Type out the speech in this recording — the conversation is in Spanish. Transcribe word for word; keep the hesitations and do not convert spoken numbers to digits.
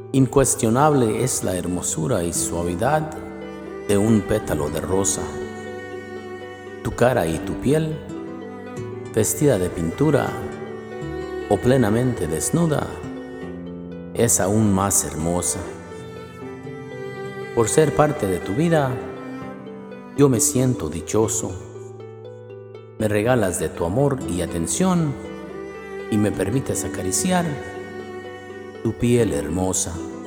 Incuestionable es la hermosura y suavidad de un pétalo de rosa. Tu cara y tu piel, vestida de pintura o plenamente desnuda, es aún más hermosa. Por ser parte de tu vida, yo me siento dichoso. Me regalas de tu amor y atención y me permites acariciar tu piel hermosa.